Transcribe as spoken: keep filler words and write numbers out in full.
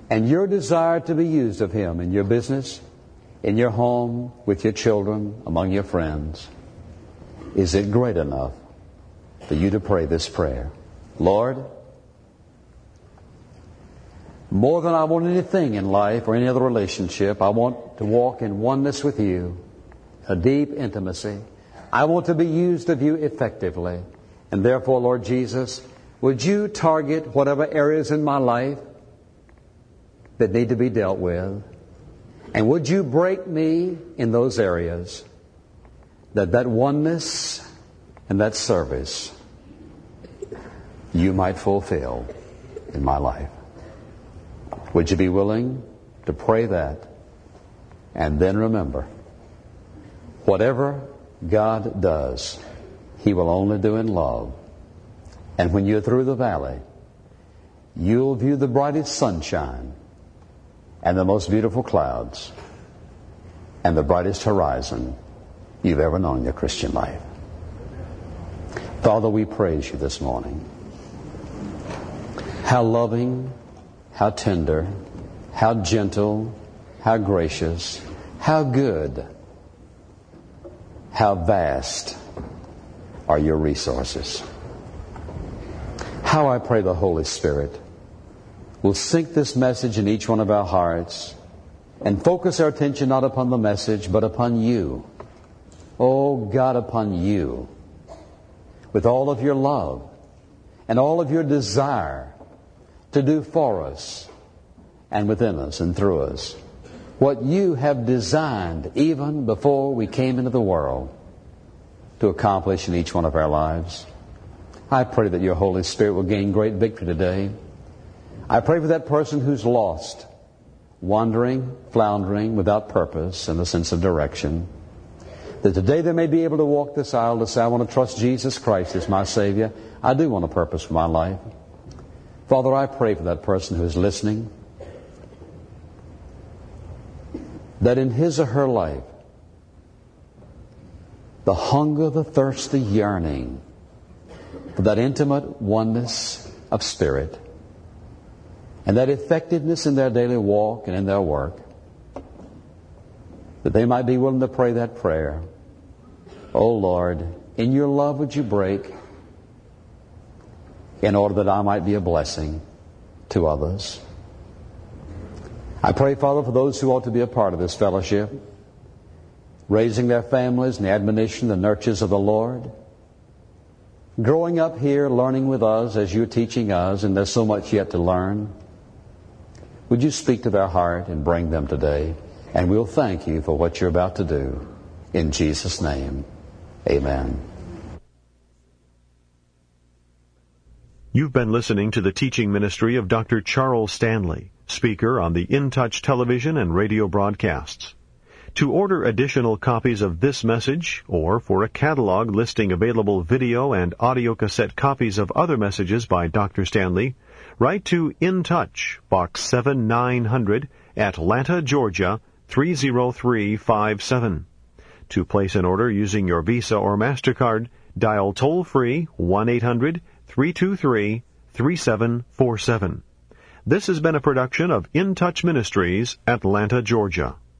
and your desire to be used of Him in your business, in your home, with your children, among your friends, is it great enough for you to pray this prayer? Lord, more than I want anything in life or any other relationship, I want to walk in oneness with You, a deep intimacy. I want to be used of You effectively. And therefore, Lord Jesus, would You target whatever areas in my life that need to be dealt with? And would You break me in those areas, that that oneness and that service You might fulfill in my life? Would you be willing to pray that? And then remember, whatever God does, He will only do in love. And when you're through the valley, you'll view the brightest sunshine and the most beautiful clouds and the brightest horizon you've ever known in your Christian life. Father, we praise You this morning. How loving, how tender, how gentle, how gracious, how good, how vast are Your resources. How I pray the Holy Spirit will sink this message in each one of our hearts and focus our attention not upon the message but upon You. Oh God, upon You, with all of Your love and all of Your desire to do for us and within us and through us what You have designed even before we came into the world to accomplish in each one of our lives. I pray that Your Holy Spirit will gain great victory today. I pray for that person who's lost, wandering, floundering, without purpose and a sense of direction, that today they may be able to walk this aisle to say, I want to trust Jesus Christ as my Savior. I do want a purpose for my life. Father, I pray for that person who is listening, that in his or her life, the hunger, the thirst, the yearning for that intimate oneness of spirit and that effectiveness in their daily walk and in their work, that they might be willing to pray that prayer. Oh Lord, in Your love would You break in order that I might be a blessing to others. I pray, Father, for those who ought to be a part of this fellowship, raising their families in the admonition, the nurtures of the Lord, growing up here, learning with us as You're teaching us, and there's so much yet to learn. Would You speak to their heart and bring them today? And we'll thank You for what You're about to do. In Jesus' name, amen. You've been listening to the teaching ministry of Doctor Charles Stanley, speaker on the In Touch television and radio broadcasts. To order additional copies of this message, or for a catalog listing available video and audio cassette copies of other messages by Doctor Stanley, write to In Touch, Box seven nine hundred, Atlanta, Georgia, three zero three five seven. To place an order using your Visa or MasterCard, dial toll-free one eight hundred, three two three, three seven four seven. This has been a production of In Touch Ministries, Atlanta, Georgia.